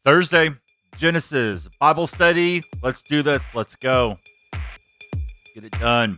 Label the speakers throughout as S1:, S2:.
S1: Thursday, Genesis, Bible study. Let's do this. Let's go. Get it done.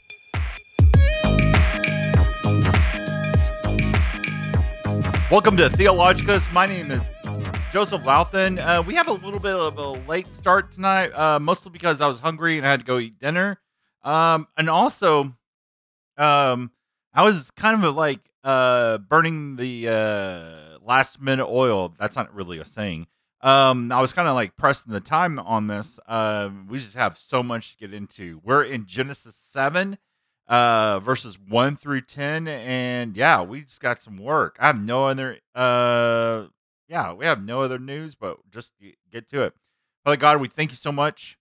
S1: Welcome to Theologicus. My name is Joseph Louthan. We have a little bit of a late start tonight, mostly because I was hungry and I had to go eat dinner. And also, I was kind of like burning the last minute oil. That's not really a saying. I was kind of like pressing the time on this. We just have so much to get into. We're in Genesis 7, verses 1 through 10. And yeah, we just got some work. I have no other, we have no other news, but just get to it. Father God, we thank you so much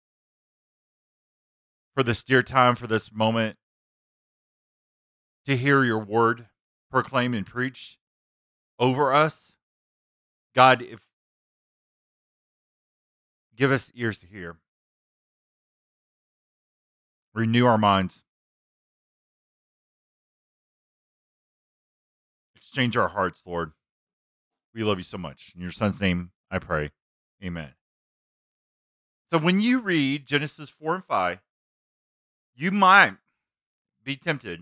S1: for this dear time, for this moment to hear your word proclaimed and preached over us. God, if give us ears to hear. Renew our minds. Exchange our hearts, Lord. We love you so much. In your son's name, I pray. Amen. So when you read Genesis 4 and 5, you might be tempted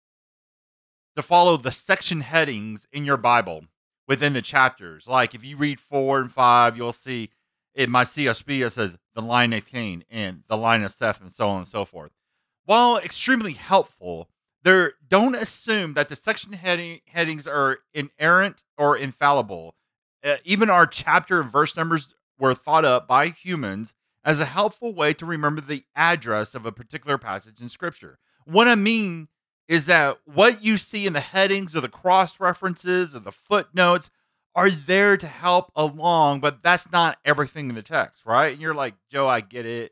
S1: to follow the section headings in your Bible within the chapters. Like if you read 4 and 5, you'll see in my CSB it says the line of Cain and the line of Seth and so on and so forth. While extremely helpful, don't assume that the section headings are inerrant or infallible. Even our chapter and verse numbers were thought up by humans as a helpful way to remember the address of a particular passage in Scripture. What I mean is that what you see in the headings or the cross references or the footnotes are there to help along, but that's not everything in the text, right? And you're like, Joe, I get it.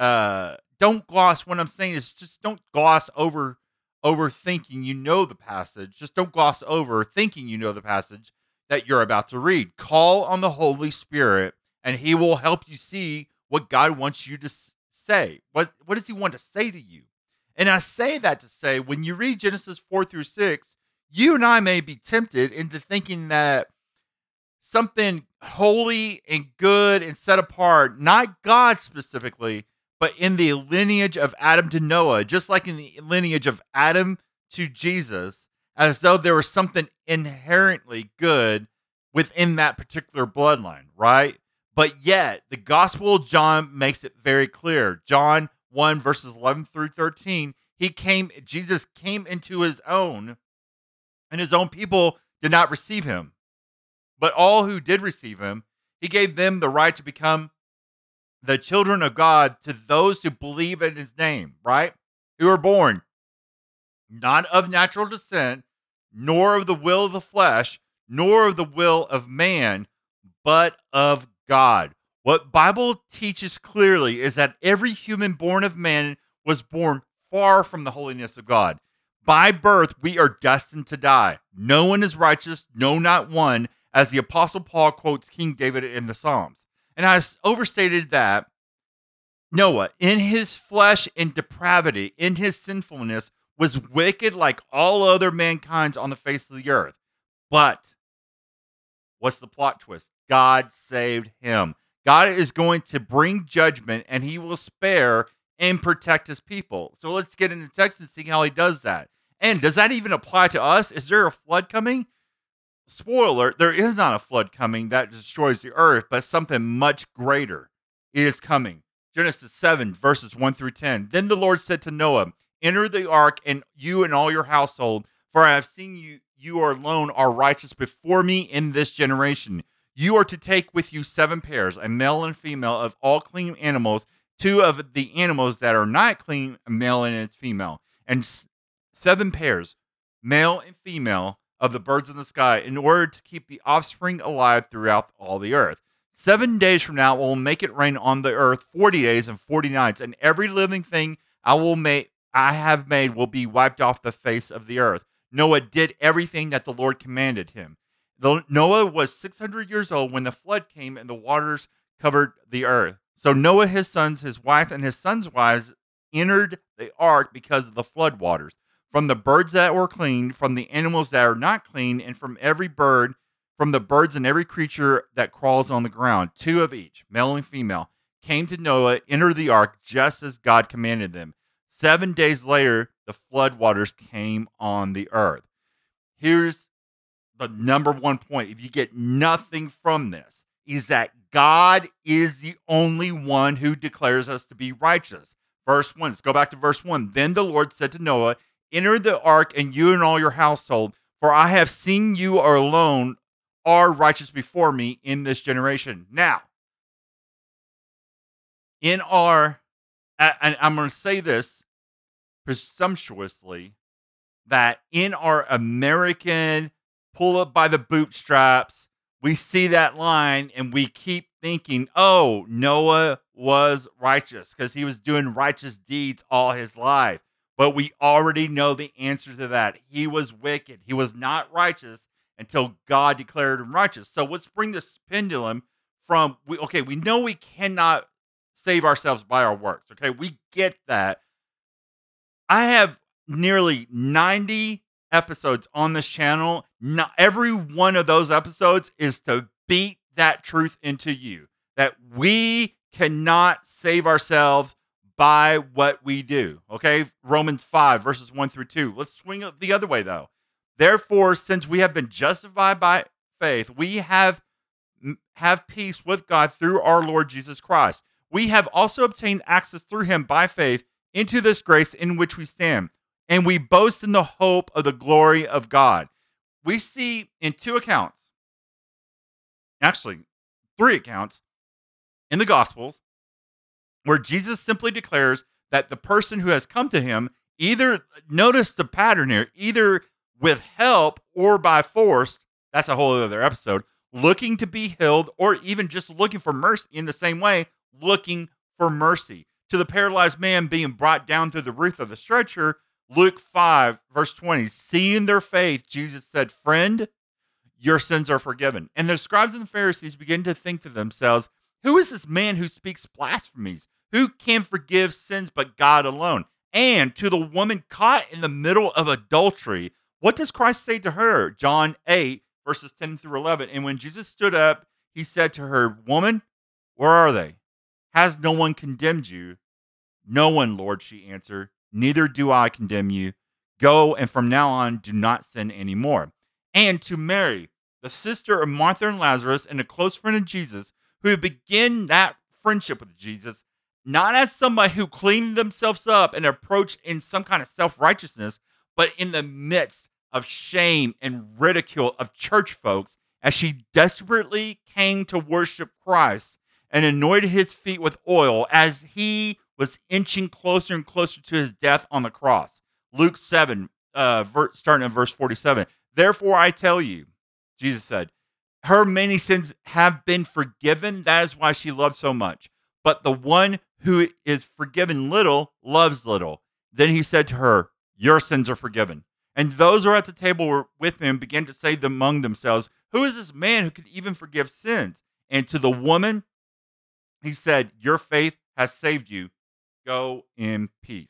S1: Don't gloss. What I'm saying is just don't gloss over thinking you know the passage. Just don't gloss over thinking you know the passage that you're about to read. Call on the Holy Spirit, and He will help you see what God wants you to say. What does He want to say to you? And I say that to say, when you read Genesis 4 through 6, you and I may be tempted into thinking that something holy and good and set apart, not God specifically, but in the lineage of Adam to Noah, just like in the lineage of Adam to Jesus, as though there was something inherently good within that particular bloodline, right? But yet, the Gospel of John makes it very clear. John 1, verses 11 through 13, Jesus came into his own, and his own people did not receive him. But all who did receive him, he gave them the right to become the children of God to those who believe in his name, right? Who are born not of natural descent, nor of the will of the flesh, nor of the will of man, but of God. What Bible teaches clearly is that every human born of man was born far from the holiness of God. By birth, we are destined to die. No one is righteous, no, not one, as the Apostle Paul quotes King David in the Psalms. And I overstated that Noah, in his flesh and depravity, in his sinfulness, was wicked like all other mankind on the face of the earth. But what's the plot twist? God saved him. God is going to bring judgment, and he will spare and protect his people. So let's get into text and see how he does that. And does that even apply to us? Is there a flood coming? Spoiler, there is not a flood coming that destroys the earth, but something much greater is coming. Genesis 7, verses 1 through 10. Then the Lord said to Noah, enter the ark, and you and all your household, for I have seen you alone are righteous before me in this generation. You are to take with you 7 pairs, a male and female, of all clean animals, 2 of the animals that are not clean, a male and a female, and 7 pairs, male and female, of the birds in the sky, in order to keep the offspring alive throughout all the earth. 7 days from now, I will make it rain on the earth 40 days and 40 nights, and every living thing I have made will be wiped off the face of the earth. Noah did everything that the Lord commanded him. Noah was 600 years old when the flood came and the waters covered the earth. So Noah, his sons, his wife, and his sons' wives entered the ark because of the flood waters. From the birds that were clean, from the animals that are not clean, and from every bird from the birds and every creature that crawls on the ground, 2 of each, male and female, came to Noah, entered the ark just as God commanded them. 7 days later, the flood waters came on the earth. Here's the number one point. If you get nothing from this, is that God is the only one who declares us to be righteous. Verse 1, let's go back to verse 1. Then the Lord said to Noah, enter the ark, and you and all your household, for I have seen you are alone are righteous before me in this generation. Now, and I'm going to say this presumptuously, that in our American pull up by the bootstraps, we see that line and we keep thinking, oh, Noah was righteous because he was doing righteous deeds all his life. But we already know the answer to that. He was wicked. He was not righteous until God declared him righteous. So let's bring this pendulum from, we know we cannot save ourselves by our works. Okay, we get that. I have nearly 90 episodes on this channel. Not every one of those episodes is to beat that truth into you, that we cannot save ourselves by what we do. Okay, Romans 5 verses 1 through 2. Let's swing it the other way though. Therefore, since we have been justified by faith, we have peace with God through our Lord Jesus Christ. We have also obtained access through him by faith into this grace in which we stand, and we boast in the hope of the glory of God. We see in 2 accounts, actually 3 accounts in the Gospels, where Jesus simply declares that the person who has come to him, either, notice the pattern here, either with help or by force, that's a whole other episode, looking to be healed, or even just looking for mercy in the same way, looking for mercy. To the paralyzed man being brought down through the roof of the stretcher, Luke 5, verse 20, seeing their faith, Jesus said, friend, your sins are forgiven. And the scribes and the Pharisees begin to think to themselves, who is this man who speaks blasphemies? Who can forgive sins but God alone? And to the woman caught in the middle of adultery, what does Christ say to her? John 8, verses 10 through 11. And when Jesus stood up, he said to her, woman, where are they? Has no one condemned you? No one, Lord, she answered. Neither do I condemn you. Go, and from now on, do not sin anymore. And to Mary, the sister of Martha and Lazarus, and a close friend of Jesus, who had begun that friendship with Jesus, not as somebody who cleaned themselves up and approached in some kind of self-righteousness, but in the midst of shame and ridicule of church folks, as she desperately came to worship Christ and anointed his feet with oil as he was inching closer and closer to his death on the cross. Luke 7, starting in verse 47. Therefore I tell you, Jesus said, her many sins have been forgiven. That is why she loved so much. But the one who is forgiven little loves little. Then he said to her, your sins are forgiven. And those who are at the table with him began to say among themselves, who is this man who can even forgive sins? And to the woman, he said, your faith has saved you. Go in peace.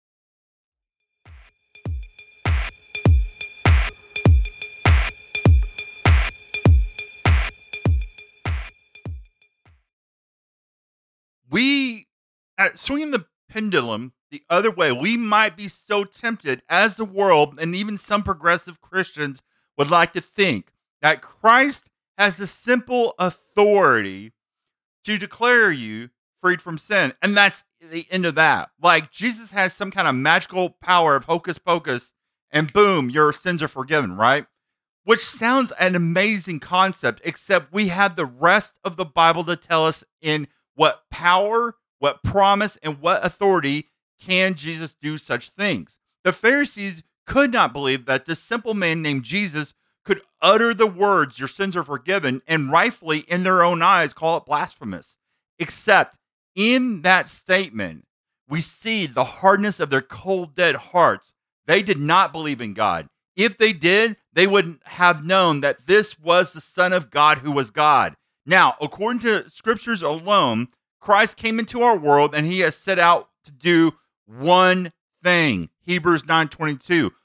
S1: Swinging the pendulum the other way, we might be so tempted as the world and even some progressive Christians would like to think that Christ has the simple authority to declare you freed from sin. And that's the end of that. Like Jesus has some kind of magical power of hocus pocus and boom, your sins are forgiven, right? Which sounds an amazing concept, except we have the rest of the Bible to tell us in what power, what promise, and what authority can Jesus do such things. The Pharisees could not believe that this simple man named Jesus could utter the words, your sins are forgiven, and rightfully in their own eyes call it blasphemous. Except in that statement, we see the hardness of their cold, dead hearts. They did not believe in God. If they did, they would have known that this was the Son of God who was God. Now, according to scriptures alone, Christ came into our world and he has set out to do one thing. Hebrews 9:22.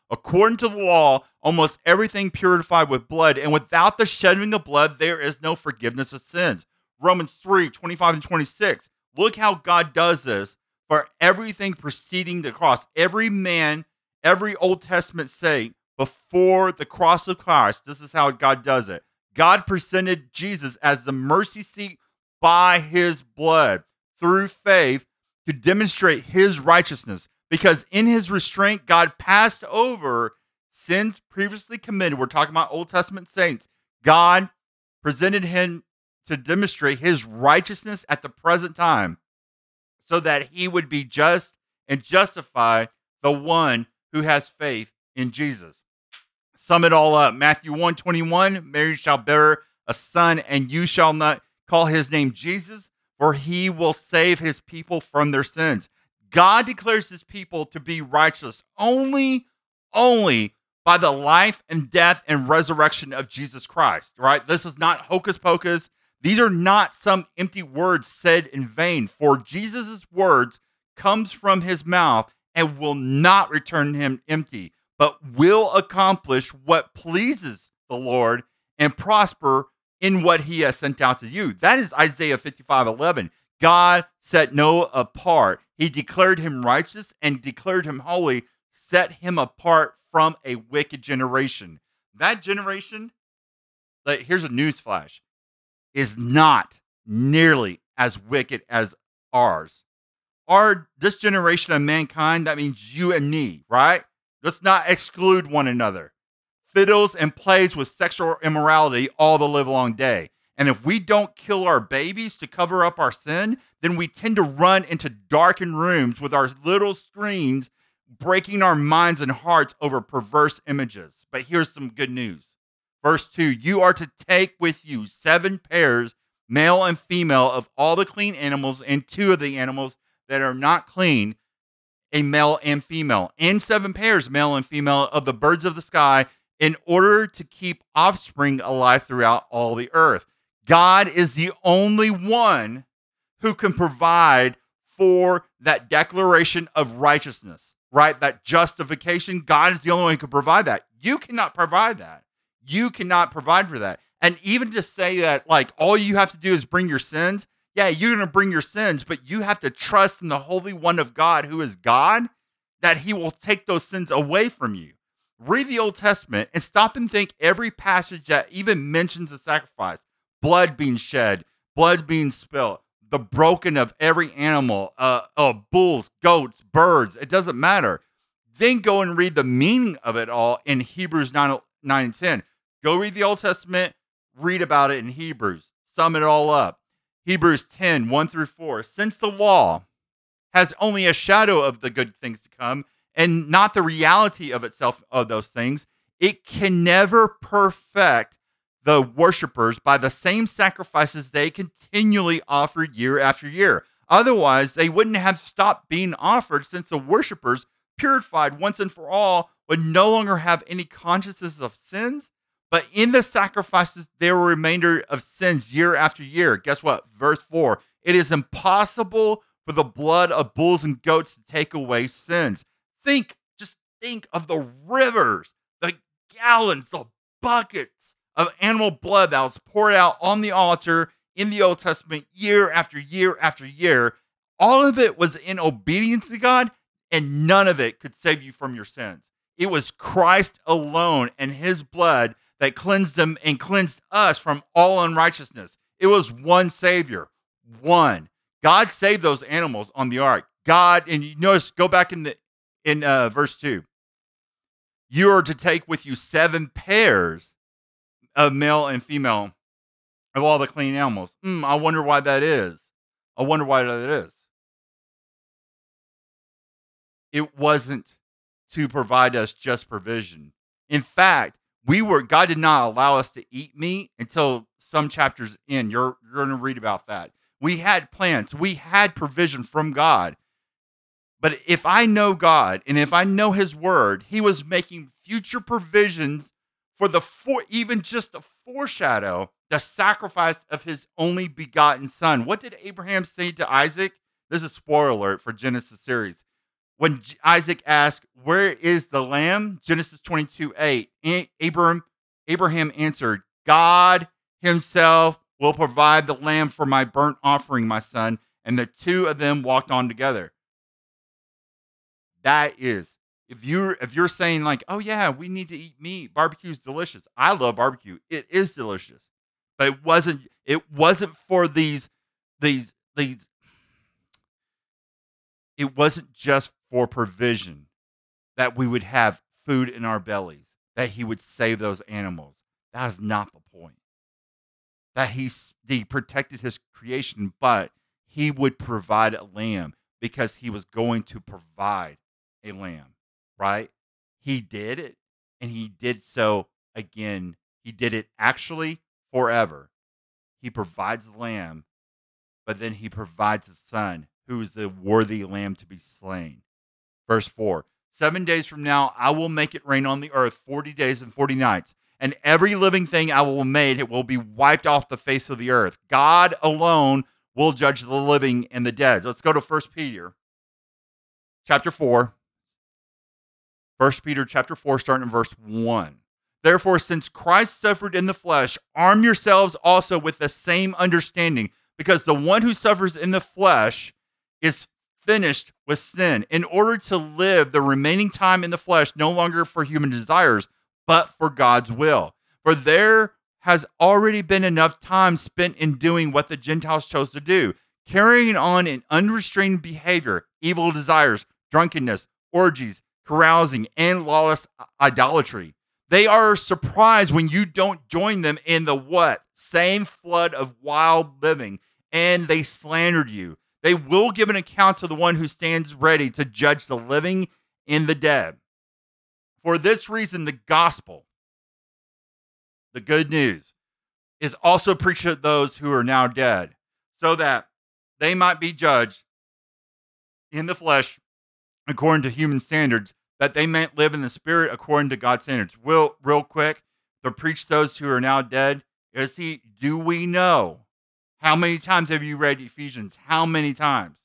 S1: According to the law, almost everything purified with blood, and without the shedding of blood, there is no forgiveness of sins. Romans 3:25 and 26. Look how God does this for everything preceding the cross. Every man, every Old Testament saint before the cross of Christ, this is how God does it. God presented Jesus as the mercy seat by his blood through faith to demonstrate his righteousness. Because in his restraint, God passed over sins previously committed. We're talking about Old Testament saints. God presented him to demonstrate his righteousness at the present time so that he would be just and justify the one who has faith in Jesus. Sum it all up. Matthew 1:21, Mary shall bear a son, and you shall not call his name Jesus, for he will save his people from their sins. God declares his people to be righteous only by the life and death and resurrection of Jesus Christ, right? This is not hocus pocus. These are not some empty words said in vain, for Jesus' words comes from his mouth and will not return him empty, but will accomplish what pleases the Lord and prosper in what he has sent out to you. That is Isaiah 55:11. God set Noah apart. He declared him righteous and declared him holy, set him apart from a wicked generation. That generation, like, here's a news flash, is not nearly as wicked as ours. This generation of mankind, that means you and me, right? Let's not exclude one another. Fiddles and plays with sexual immorality all the livelong day. And if we don't kill our babies to cover up our sin, then we tend to run into darkened rooms with our little screens, breaking our minds and hearts over perverse images. But here's some good news. Verse 2, you are to take with you 7 pairs, male and female, of all the clean animals, and 2 of the animals that are not clean, a male and female, and 7 pairs, male and female, of the birds of the sky, in order to keep offspring alive throughout all the earth. God is the only one who can provide for that declaration of righteousness, right? That justification. God is the only one who can provide that. You cannot provide that. You cannot provide for that. And even to say that, like, all you have to do is bring your sins. Yeah, you're going to bring your sins, but you have to trust in the Holy One of God, who is God, that he will take those sins away from you. Read the Old Testament and stop and think every passage that even mentions a sacrifice, blood being shed, blood being spilled, the broken of every animal, bulls, goats, birds, it doesn't matter. Then go and read the meaning of it all in Hebrews 9 and 10. Go read the Old Testament, read about it in Hebrews, sum it all up. Hebrews 10, 1 through 4. Since the law has only a shadow of the good things to come and not the reality of itself of those things, it can never perfect the worshipers by the same sacrifices they continually offer year after year. Otherwise, they wouldn't have stopped being offered, since the worshipers, purified once and for all, would no longer have any consciousness of sins. But in the sacrifices, there were remainder of sins year after year. Guess what? Verse 4. It is impossible for the blood of bulls and goats to take away sins. Just think of the rivers, the gallons, the buckets of animal blood that was poured out on the altar in the Old Testament year after year after year. All of it was in obedience to God, and none of it could save you from your sins. It was Christ alone and his blood that cleansed them and cleansed us from all unrighteousness. It was one Savior, one. God saved those animals on the ark. God, and you notice, go back in verse 2. You are to take with you 7 pairs of male and female of all the clean animals. I wonder why that is. It wasn't to provide us just provision. In fact, God did not allow us to eat meat until some chapters in. You're going to read about that. We had plans. We had provision from God. But if I know God and if I know his word, he was making future provisions for even just a foreshadow, the sacrifice of his only begotten son. What did Abraham say to Isaac? This is a spoiler alert for Genesis series. When Isaac asked, "Where is the lamb?" Genesis 22:8. Abraham answered, "God himself will provide the lamb for my burnt offering, my son." And the two of them walked on together. That is, if you're saying like, "Oh yeah, we need to eat meat. Barbecue's delicious." I love barbecue. It is delicious. But it wasn't for these it wasn't just for provision that we would have food in our bellies, that he would save those animals. That is not the point. That he protected his creation, but he would provide a lamb because he was going to provide a lamb, right? He did it, and he did so again. He did it actually forever. He provides the lamb, but then he provides his son, who is the worthy lamb to be slain. Verse 4. 7 days from now, I will make it rain on the earth 40 days and 40 nights. And every living thing I will make, it will be wiped off the face of the earth. God alone will judge the living and the dead. Let's go to 1 Peter chapter 4. 1 Peter chapter 4, starting in verse 1. Therefore, since Christ suffered in the flesh, arm yourselves also with the same understanding, because the one who suffers in the flesh is finished with sin, in order to live the remaining time in the flesh no longer for human desires, but for God's will. For there has already been enough time spent in doing what the Gentiles chose to do, carrying on in unrestrained behavior, evil desires, drunkenness, orgies, carousing, and lawless idolatry. They are surprised when you don't join them in the what? Same flood of wild living, and they slandered you. They will give an account to the one who stands ready to judge the living and the dead. For this reason, the gospel, the good news, is also preached to those who are now dead, so that they might be judged in the flesh according to human standards, that they might live in the spirit according to God's standards. Real quick, to preach those who are now dead, do we know? How many times have you read Ephesians? How many times?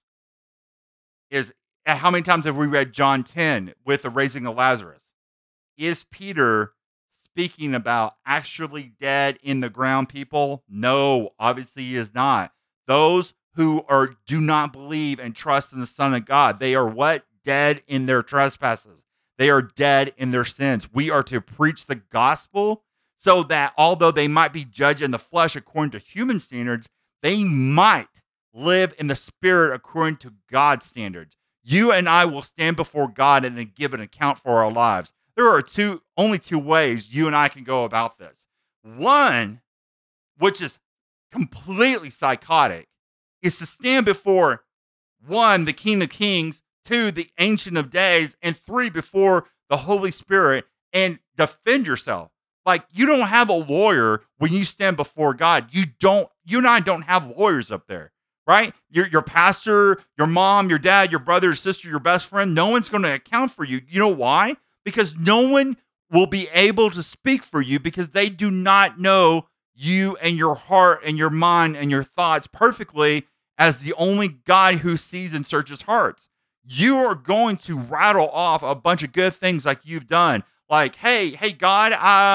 S1: How many times have we read John 10 with the raising of Lazarus? Is Peter speaking about actually dead in the ground people? No, obviously he is not. Those who do not believe and trust in the Son of God, they are what? Dead in their trespasses. They are dead in their sins. We are to preach the gospel so that although they might be judged in the flesh according to human standards, they might live in the spirit according to God's standards. You and I will stand before God and give an account for our lives. There are only two ways you and I can go about this. One, which is completely psychotic, is to stand before, one, the King of Kings, two, the Ancient of Days, and three, before the Holy Spirit and defend yourself. Like, you don't have a lawyer when you stand before God. You and I don't have lawyers up there, right? Your pastor, your mom, your dad, your brother, your sister, your best friend, no one's going to account for you. You know why? Because no one will be able to speak for you, because they do not know you and your heart and your mind and your thoughts perfectly, as the only God who sees and searches hearts. You are going to rattle off a bunch of good things like you've done. Like, hey, God,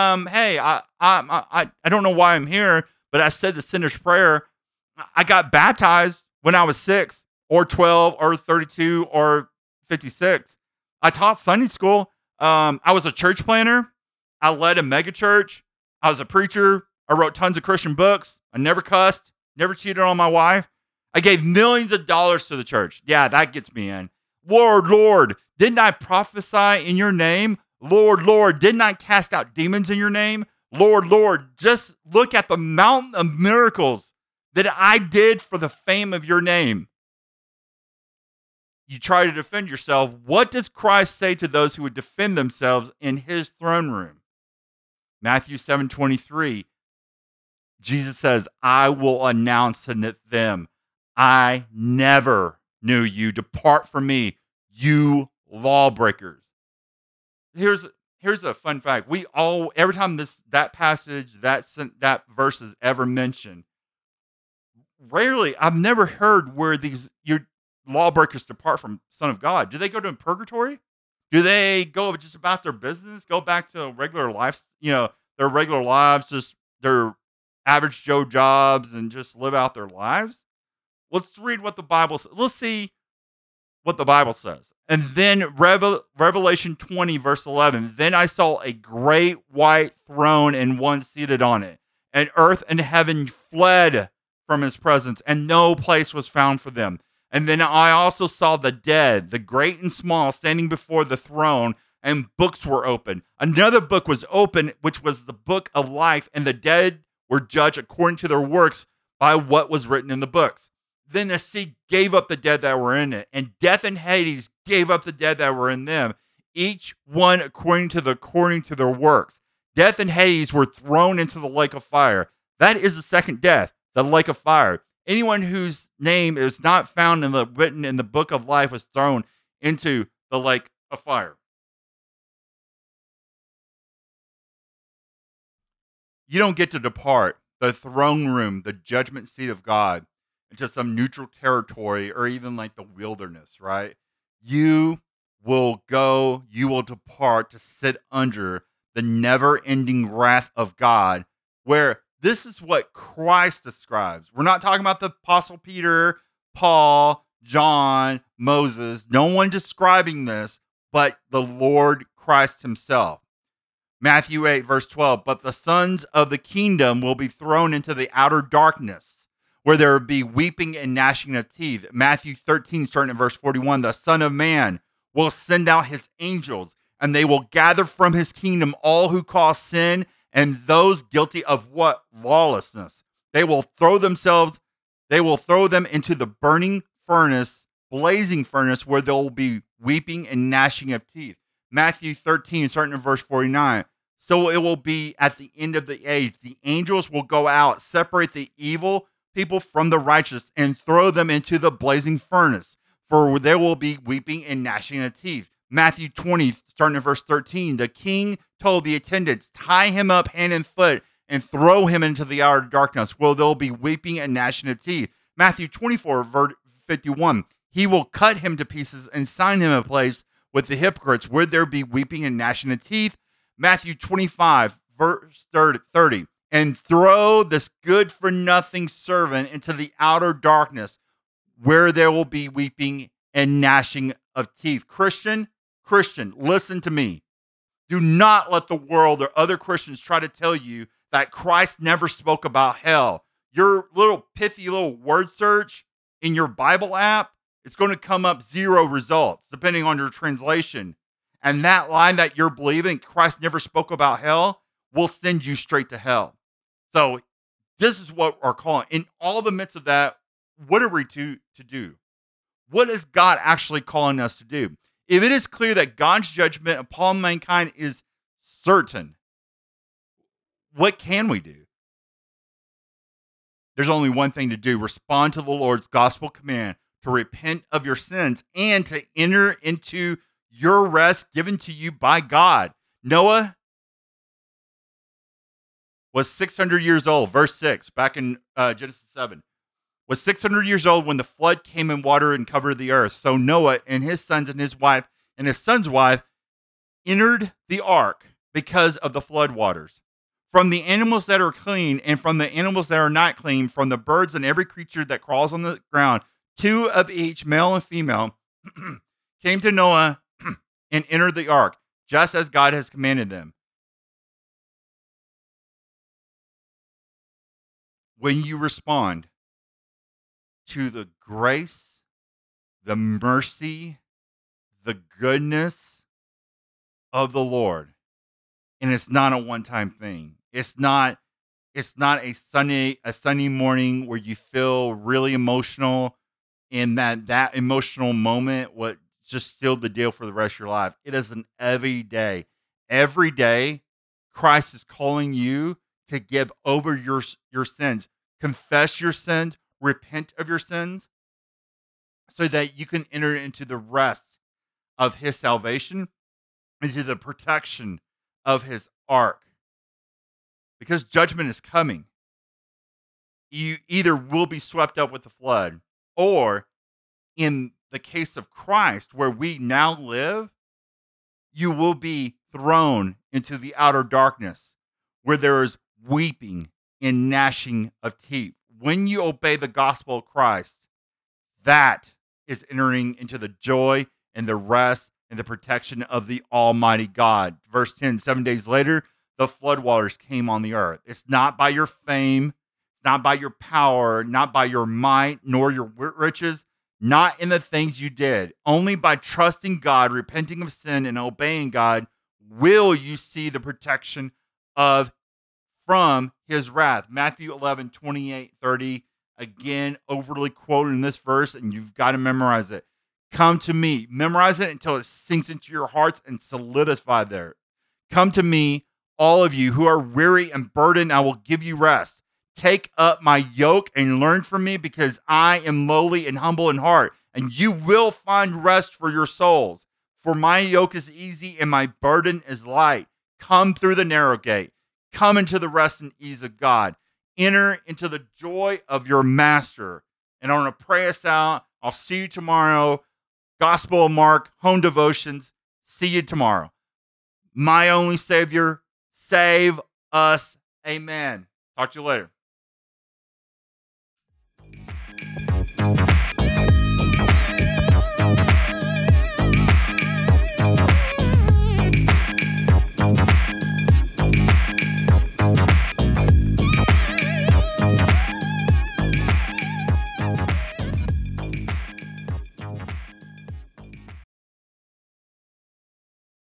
S1: I don't know why I'm here, but I said the sinner's prayer. I got baptized when I was 6 or 12 or 32 or 56. I taught Sunday school. I was a church planner. I led a mega church. I was a preacher. I wrote tons of Christian books. I never cussed, never cheated on my wife. I gave millions of dollars to the church. Yeah, that gets me in. Lord, didn't I prophesy in your name? Lord, didn't I cast out demons in your name? Lord, just look at the mountain of miracles that I did for the fame of your name. You try to defend yourself. What does Christ say to those who would defend themselves in his throne room? Matthew 7:23, Jesus says, I will announce to them, I never knew you. Depart from me, you lawbreakers. Here's a fun fact. Every time that passage, that verse is ever mentioned, rarely, I've never heard where lawbreakers depart from Son of God? Do they go to purgatory? Do they go just about their business, go back to regular life, their regular lives, just their average Joe jobs and just live out their lives? Let's read what the Bible says. Let's see what the Bible says. And then Revelation 20, verse 11. Then I saw a great white throne and one seated on it. And earth and heaven fled from his presence, and no place was found for them. And then I also saw the dead, the great and small, standing before the throne, and books were opened. Another book was opened, which was the book of life, and the dead were judged according to their works by what was written in the books. Then the sea gave up the dead that were in it, and death and Hades gave up the dead that were in them, each one according to their works. Death and Hades were thrown into the lake of fire. That is the second death, the lake of fire. Anyone whose name is not found written in the book of life was thrown into the lake of fire. You don't get to depart the throne room, the judgment seat of God, into some neutral territory or even like the wilderness, right? You will depart to sit under the never-ending wrath of God, where this is what Christ describes. We're not talking about the Apostle Peter, Paul, John, Moses. No one describing this but the Lord Christ himself. Matthew 8, verse 12. But the sons of the kingdom will be thrown into the outer darkness, where there will be weeping and gnashing of teeth. Matthew 13, starting at verse 41. The Son of Man will send out his angels, and they will gather from his kingdom all who cause sin and those guilty of what? Lawlessness. They will throw them into the burning furnace, blazing furnace, where there will be weeping and gnashing of teeth. Matthew 13, starting in verse 49. So it will be at the end of the age. The angels will go out, separate the evil people from the righteous, and throw them into the blazing furnace, for there will be weeping and gnashing of teeth. Matthew 20, starting in verse 13. The king told the attendants, tie him up hand and foot and throw him into the outer darkness, where there will be weeping and gnashing of teeth. Matthew 24, verse 51. He will cut him to pieces and sign him a place with the hypocrites, where there be weeping and gnashing of teeth. Matthew 25, verse 30. And throw this good-for-nothing servant into the outer darkness, where there will be weeping and gnashing of teeth. Christian, listen to me. Do not let the world or other Christians try to tell you that Christ never spoke about hell. Your little pithy little word search in your Bible app, it's going to come up 0 results, depending on your translation. And that line that you're believing, Christ never spoke about hell, will send you straight to hell. So this is what we're calling. In all the midst of that, what are we to do? What is God actually calling us to do? If it is clear that God's judgment upon mankind is certain, what can we do? There's only one thing to do. Respond to the Lord's gospel command to repent of your sins and to enter into your rest given to you by God. Noah was 600 years old, verse 6, back in Genesis 7. Was 600 years old when the flood came and watered and covered the earth. So Noah and his sons and his wife and his son's wife entered the ark because of the flood waters. From the animals that are clean and from the animals that are not clean, from the birds and every creature that crawls on the ground, 2 of each, male and female, came to Noah and entered the ark, just as God has commanded them. When you respond to the grace, the mercy, the goodness of the Lord, and it's not a one-time thing. It's not a sunny morning where you feel really emotional, and that emotional moment what just sealed the deal for the rest of your life. It is an every day. Every day, Christ is calling you to give over your sins, confess your sins, repent of your sins, so that you can enter into the rest of his salvation, into the protection of his ark. Because judgment is coming. You either will be swept up with the flood, or in the case of Christ, where we now live, you will be thrown into the outer darkness where there is weeping and gnashing of teeth. When you obey the gospel of Christ, that is entering into the joy and the rest and the protection of the Almighty God. Verse 10, 7 days later, the floodwaters came on the earth. It's not by your fame, not by your power, not by your might, nor your riches, not in the things you did. Only by trusting God, repenting of sin, and obeying God will you see the protection of from his wrath. Matthew 11, 28, 30. Again, overly quoted in this verse, and you've got to memorize it. Come to me. Memorize it until it sinks into your hearts and solidify there. Come to me, all of you who are weary and burdened, I will give you rest. Take up my yoke and learn from me, because I am lowly and humble in heart, and you will find rest for your souls. For my yoke is easy and my burden is light. Come through the narrow gate. Come into the rest and ease of God. Enter into the joy of your master. And I want to pray us out. I'll see you tomorrow. Gospel of Mark, home devotions. See you tomorrow. My only Savior, save us. Amen. Talk to you later.